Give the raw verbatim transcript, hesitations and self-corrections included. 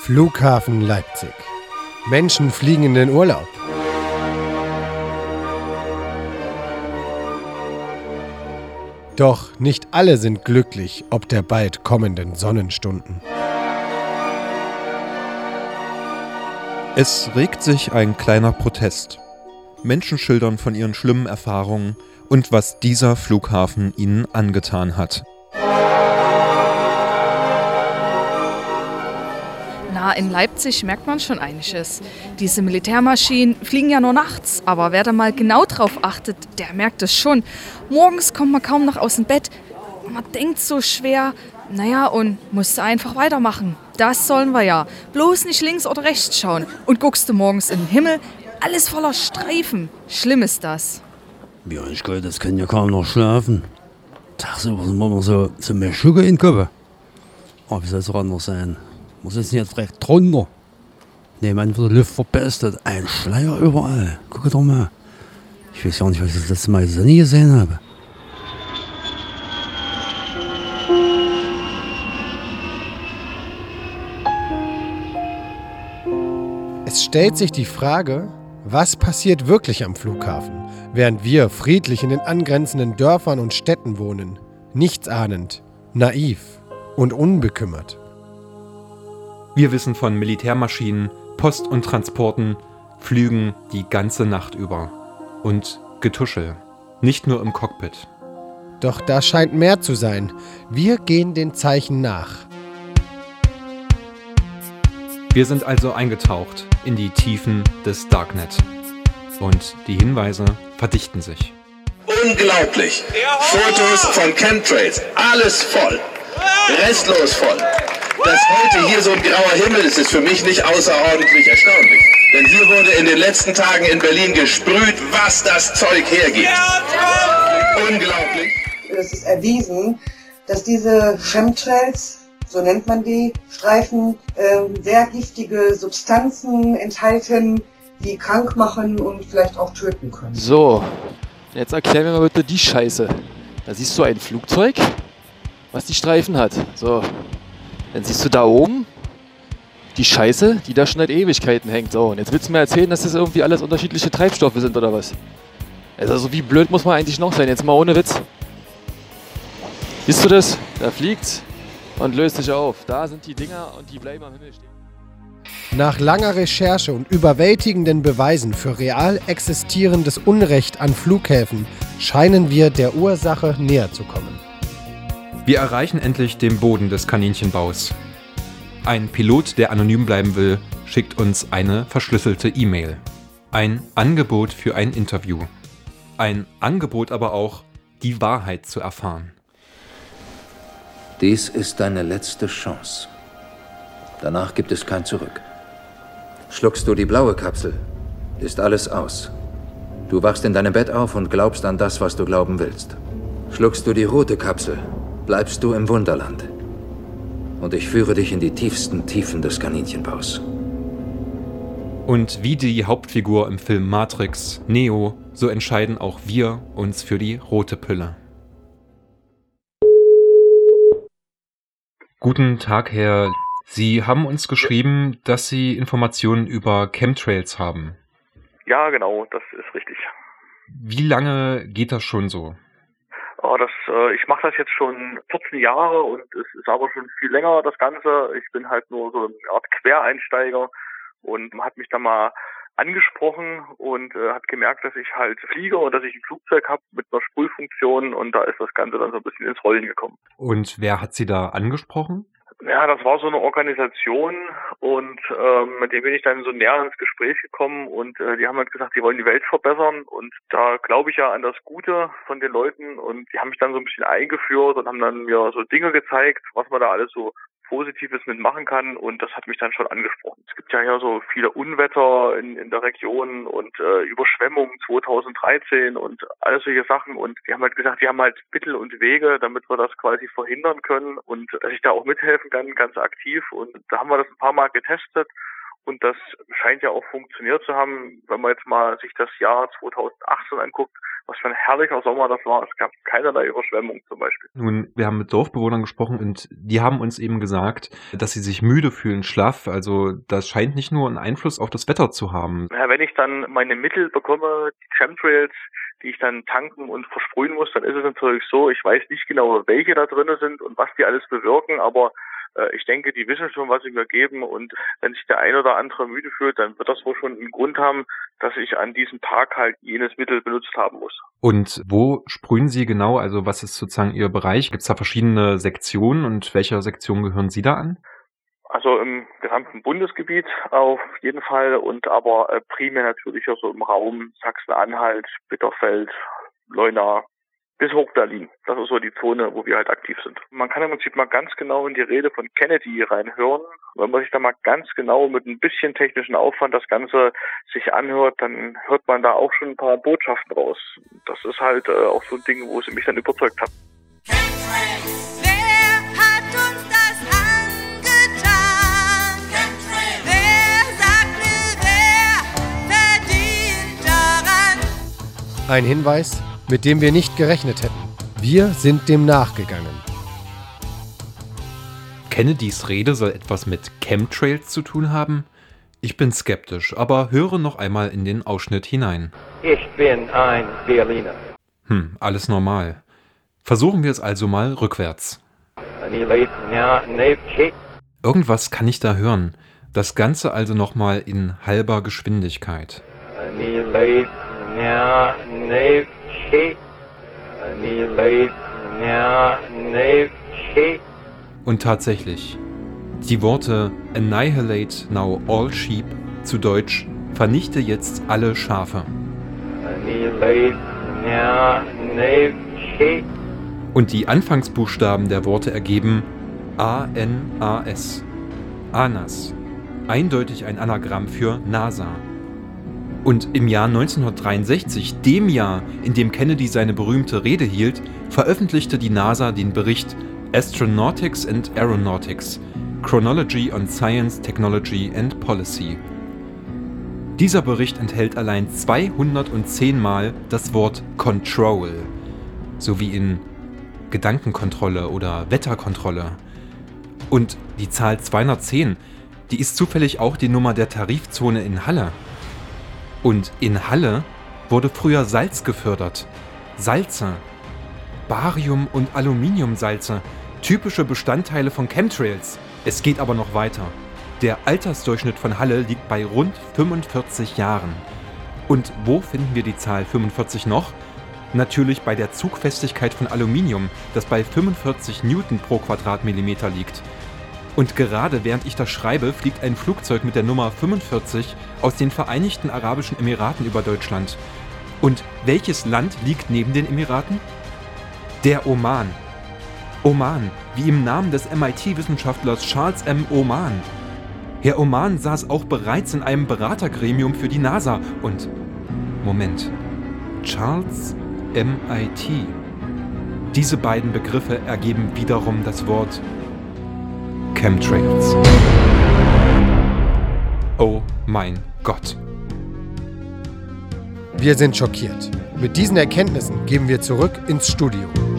Flughafen Leipzig. Menschen fliegen in den Urlaub. Doch nicht alle sind glücklich ob der bald kommenden Sonnenstunden. Es regt sich ein kleiner Protest. Menschen schildern von ihren schlimmen Erfahrungen und was dieser Flughafen ihnen angetan hat. Na, in Leipzig merkt man schon einiges. Diese Militärmaschinen fliegen ja nur nachts, aber wer da mal genau drauf achtet, der merkt es schon. Morgens kommt man kaum noch aus dem Bett, man denkt so schwer, naja, und musst einfach weitermachen. Das sollen wir ja. Bloß nicht links oder rechts schauen. Und guckst du morgens in den Himmel, alles voller Streifen. Schlimm ist das. Ja, ich glaube, das kann ja kaum noch schlafen. Tagsüber sind wir noch so zum Meschuge in Köppe. Aber wie soll es auch anders sein? Wir sitzen jetzt direkt drunter. Nebenan wird der Luft verpestet. Ein Schleier überall. Guck doch mal. Ich weiß ja nicht, was ich das letzte Mal die Sonne gesehen habe. Es stellt sich die Frage, was passiert wirklich am Flughafen, während wir friedlich in den angrenzenden Dörfern und Städten wohnen, nichtsahnend, naiv und unbekümmert. Wir wissen von Militärmaschinen, Post- und Transporten, Flügen die ganze Nacht über. Und Getuschel, nicht nur im Cockpit. Doch da scheint mehr zu sein. Wir gehen den Zeichen nach. Wir sind also eingetaucht in die Tiefen des Darknet. Und die Hinweise verdichten sich. Unglaublich! Fotos von Chemtrails, alles voll. Restlos voll. Dass heute hier so ein grauer Himmel ist, ist für mich nicht außerordentlich erstaunlich. Denn hier wurde in den letzten Tagen in Berlin gesprüht, was das Zeug hergibt. Unglaublich! Es ist erwiesen, dass diese Chemtrails, so nennt man die, Streifen, äh, sehr giftige Substanzen enthalten, die krank machen und vielleicht auch töten können. So, jetzt erklär mir mal bitte die Scheiße. Da siehst du ein Flugzeug, was die Streifen hat. So, dann siehst du da oben die Scheiße, die da schon seit Ewigkeiten hängt. So, und jetzt willst du mir erzählen, dass das irgendwie alles unterschiedliche Treibstoffe sind oder was? Also wie blöd muss man eigentlich noch sein, jetzt mal ohne Witz. Siehst du das? Da fliegt's und löst sich auf. Da sind die Dinger und die bleiben am Himmel stehen. Nach langer Recherche und überwältigenden Beweisen für real existierendes Unrecht an Flughäfen scheinen wir der Ursache näher zu kommen. Wir erreichen endlich den Boden des Kaninchenbaus. Ein Pilot, der anonym bleiben will, schickt uns eine verschlüsselte E-Mail. Ein Angebot für ein Interview. Ein Angebot aber auch, die Wahrheit zu erfahren. Dies ist deine letzte Chance. Danach gibt es kein Zurück. Schluckst du die blaue Kapsel, ist alles aus. Du wachst in deinem Bett auf und glaubst an das, was du glauben willst. Schluckst du die rote Kapsel, bleibst du im Wunderland. Und ich führe dich in die tiefsten Tiefen des Kaninchenbaus. Und wie die Hauptfigur im Film Matrix, Neo, so entscheiden auch wir uns für die rote Pille. Guten Tag, Herr. Sie haben uns geschrieben, dass Sie Informationen über Chemtrails haben. Ja, genau, das ist richtig. Wie lange geht das schon so? Oh, das, äh, ich mache das jetzt schon vierzehn Jahre und es ist aber schon viel länger, das Ganze. Ich bin halt nur so eine Art Quereinsteiger und man hat mich da mal angesprochen und äh, hat gemerkt, dass ich halt fliege und dass ich ein Flugzeug habe mit einer Sprühfunktion und da ist das Ganze dann so ein bisschen ins Rollen gekommen. Und wer hat Sie da angesprochen? Ja, das war so eine Organisation und ähm, mit dem bin ich dann so näher ins Gespräch gekommen und äh, die haben halt gesagt, die wollen die Welt verbessern und da glaube ich ja an das Gute von den Leuten und die haben mich dann so ein bisschen eingeführt und haben dann mir so Dinge gezeigt, was man da alles so Positives mitmachen kann und das hat mich dann schon angesprochen. Es gibt ja hier so viele Unwetter in, in der Region und äh, Überschwemmungen zweitausenddreizehn und alles solche Sachen und die haben halt gesagt, die haben halt Mittel und Wege, damit wir das quasi verhindern können und dass ich da auch mithelfen kann, ganz aktiv und da haben wir das ein paar Mal getestet Und das scheint ja auch funktioniert zu haben, wenn man jetzt mal sich das Jahr zweitausendachtzehn anguckt, was für ein herrlicher Sommer das war. Es gab keinerlei Überschwemmung zum Beispiel. Nun, wir haben mit Dorfbewohnern gesprochen und die haben uns eben gesagt, dass sie sich müde fühlen, schlaff. Also das scheint nicht nur einen Einfluss auf das Wetter zu haben. Ja, wenn ich dann meine Mittel bekomme, die Chemtrails, die ich dann tanken und versprühen muss, dann ist es natürlich so, ich weiß nicht genau, welche da drin sind und was die alles bewirken, aber ich denke, die wissen schon, was sie mir geben, und wenn sich der ein oder andere müde fühlt, dann wird das wohl schon einen Grund haben, dass ich an diesem Tag halt jenes Mittel benutzt haben muss. Und wo sprühen Sie genau? Also was ist sozusagen Ihr Bereich? Gibt es da verschiedene Sektionen und welcher Sektion gehören Sie da an? Also im gesamten Bundesgebiet auf jeden Fall, und aber primär natürlich auch so im Raum Sachsen-Anhalt, Bitterfeld, Leuna, bis hoch Berlin. Das ist so die Zone, wo wir halt aktiv sind. Man kann im Prinzip mal ganz genau in die Rede von Kennedy reinhören. Wenn man sich da mal ganz genau mit ein bisschen technischen Aufwand das Ganze sich anhört, dann hört man da auch schon ein paar Botschaften raus. Das ist halt äh, auch so ein Ding, wo sie mich dann überzeugt hat. Chemtrails, wer hat uns das angetan? Chemtrails, wer sagt mir, wer verdient daran? Ein Hinweis, mit dem wir nicht gerechnet hätten. Wir sind dem nachgegangen. Kennedys Rede soll etwas mit Chemtrails zu tun haben? Ich bin skeptisch, aber höre noch einmal in den Ausschnitt hinein. Ich bin ein Berliner. Hm, alles normal. Versuchen wir es also mal rückwärts. Irgendwas kann ich da hören. Das Ganze also nochmal in halber Geschwindigkeit. Und tatsächlich, die Worte Annihilate now all sheep, zu Deutsch, vernichte jetzt alle Schafe. Und die Anfangsbuchstaben der Worte ergeben A N A S. ANAS. Eindeutig ein Anagramm für NASA. Und im Jahr neunzehnhundertdreiundsechzig, dem Jahr, in dem Kennedy seine berühmte Rede hielt, veröffentlichte die NASA den Bericht Astronautics and Aeronautics – Chronology on Science, Technology and Policy. Dieser Bericht enthält allein zweihundertzehn Mal das Wort Control, sowie in Gedankenkontrolle oder Wetterkontrolle. Und die Zahl zweihundertzehn, die ist zufällig auch die Nummer der Tarifzone in Halle. Und in Halle wurde früher Salz gefördert. Salze. Barium- und Aluminiumsalze. Typische Bestandteile von Chemtrails. Es geht aber noch weiter. Der Altersdurchschnitt von Halle liegt bei rund fünfundvierzig Jahren. Und wo finden wir die Zahl fünfundvierzig noch? Natürlich bei der Zugfestigkeit von Aluminium, das bei fünfundvierzig Newton pro Quadratmillimeter liegt. Und gerade während ich das schreibe, fliegt ein Flugzeug mit der Nummer fünfundvierzig aus den Vereinigten Arabischen Emiraten über Deutschland. Und welches Land liegt neben den Emiraten? Der Oman. Oman, wie im Namen des M I T-Wissenschaftlers Charles M. Oman. Herr Oman saß auch bereits in einem Beratergremium für die NASA und... Moment. Charles M I T. Diese beiden Begriffe ergeben wiederum das Wort Chemtrails. Oh mein Gott. Wir sind schockiert. Mit diesen Erkenntnissen gehen wir zurück ins Studio.